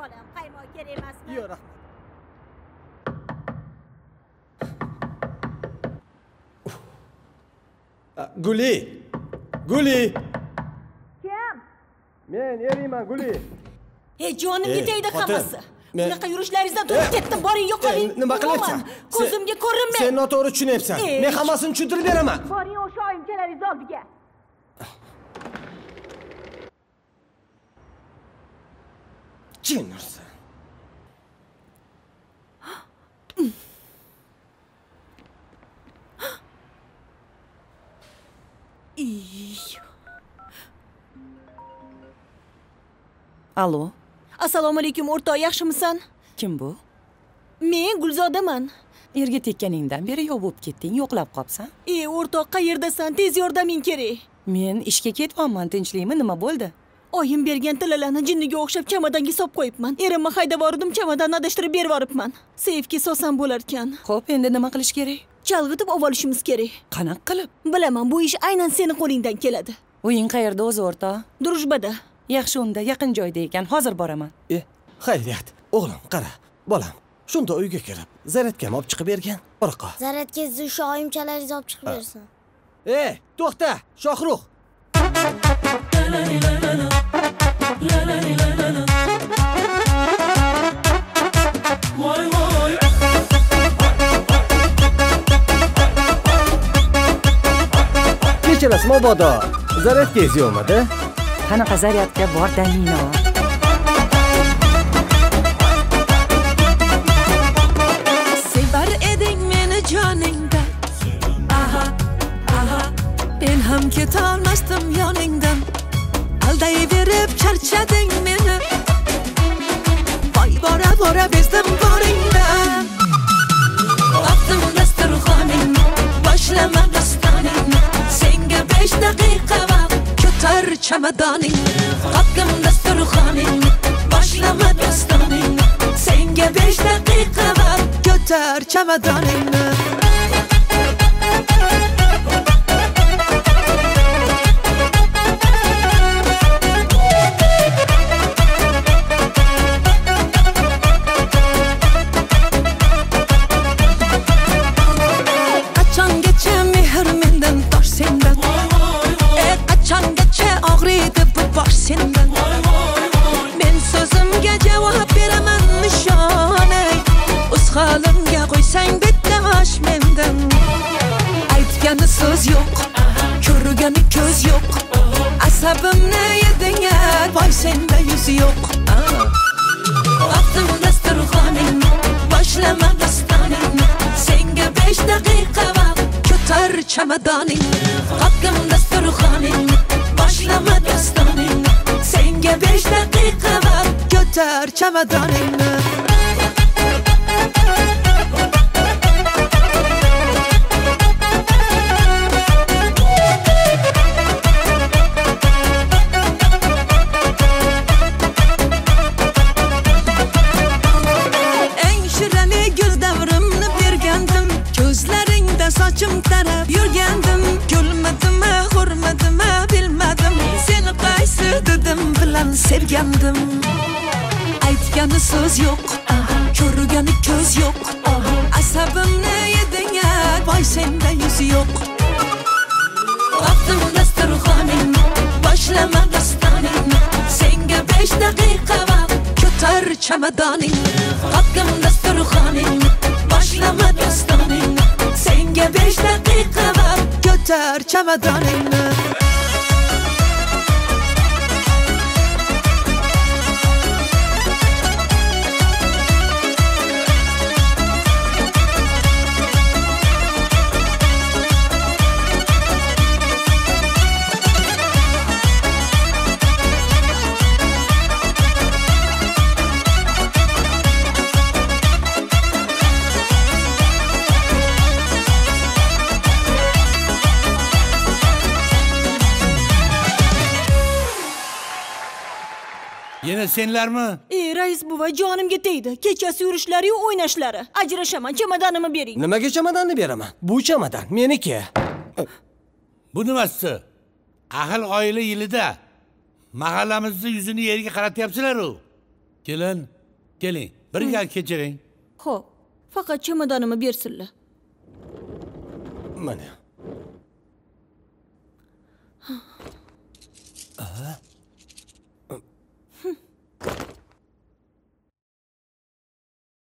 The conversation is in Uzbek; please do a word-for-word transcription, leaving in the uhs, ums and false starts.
xolam, qaymoq kerak emasmi? Yo'q, rahmat. Guli! Guli! Kim? Men eriyman, Guli. Ey, jonimga tegdi hammasi. Bunaqa yurishlaringizdan to'g'ri ketdim. Boring, yo'qoling. Nima qilyapsan? Ko'zimga ko'rinmang. Sen noto'g'ri tushunyapsan. Men hammasini tushuntirib beraman. Boring o'sha oyimchalaringiz oldiga. Jin ursa. Alo. Assalomu alaykum o'rtoq, yaxshimisan? Kim bu? Men Gulzodaman. Erga tekkaningdan beri yo'q bo'lib ketding, yo'qlab qopsan. Ey o'rtoq, qayerdasan? Tez yordaming kerak. Men ishga ketyapman, tinchlikmi? Nima bo'ldi? Oyim bergan tillalarni jinniga o'xshab chamadonga solib qo'yibman. Erimni haydab bordim, chamadonni adashtirib berib yoribman. Seyfga solsam bo'lar ekan. Xo'p, endi nima qilish kerak? Chalg'itib olishimiz kerak. Qanaqa qilib? Bilaman, bu ish aynan seni qo'lingdan keladi. Uying qayerda o'zi, o'rtoq? Drujbada. Yaxshi, unda yaqin joyda ekan, hozir boraman. E, xayriyat. O'g'lim, qara, bolam. Shunda uyga kirib, zaryadkam olib chiqib bergan. Orqa. Zaryadkangizni o'sha oyimchalaringiz olib chiqib bersin. Ey, to'xta, Shohruh. Voy voy. Kechiras mabodo. Zaryadkangiz yo'qmidi? Qanaqa zaryadka bor Danino? Sevar eding meni joningda. Aha, aha. Men ham ketolmasdim yoningdan. Aldayverib charchading meni. Voy bora bora bezdim boringdan. Vaqtim dasturxoning, boshlama dastoning. Senga besh daqiqa vaqt, ko'tar chamadoning. Vaqtim dasturxoning, boshlama dastoning. Senga besh daqiqa vaqt, ko'tar chamadoningni. Sendan men so'zimga javob beraman nishonay. O'z holimga qo'ysang bitta osh mendan. Aytgani so'z yo'q, ko'rgani ko'z yo'q. Asabimni yeding, voy senda yuz yo'q. Vaqtim dasturxoning, boshlama dastoning. Senga besh daqiqa vaqt, ko'tar chamadoning. Vaqtim dasturxoning, boshlama dastoning. Senga besh daqiqa vaqt, ko'tar chamadoningni. Eng shirali gul davrimni bergandim. Ko'zlaringda sochim tarab yurgandim. Gulmadimi, hurmadimi bilmadim. Seni qaysi dedim bilan sevgandim. Aytgani so'z yo'q, ko'rgani ko'z yo'q. Asabimni yeding, voy senda yuz yo'q. Vaqtim dasturxoning, boshlama dastoning. Senga besh daqiqa vaqt, ko'tar chamadoning. Vaqtim dasturxoning, boshlama dastoning. Senga besh daqiqa vaqt, ko'tar chamadoningni. Yana senlarmi? Ey rais buva, jonimga tegdi. Kechasi yurishlari yu o'ynashlari. Ajrashaman, chamadonimni bering. Nimaga chamadonni beraman? Bu chamadon meniki. Bu nimasi? Ahil oila yilida mahallamizni yuzini yerga qaratyapsizlar-ku. Kelin, Keling, bir gal kechiring. Xo'p, faqat chamadonimni bersinlar. Mana.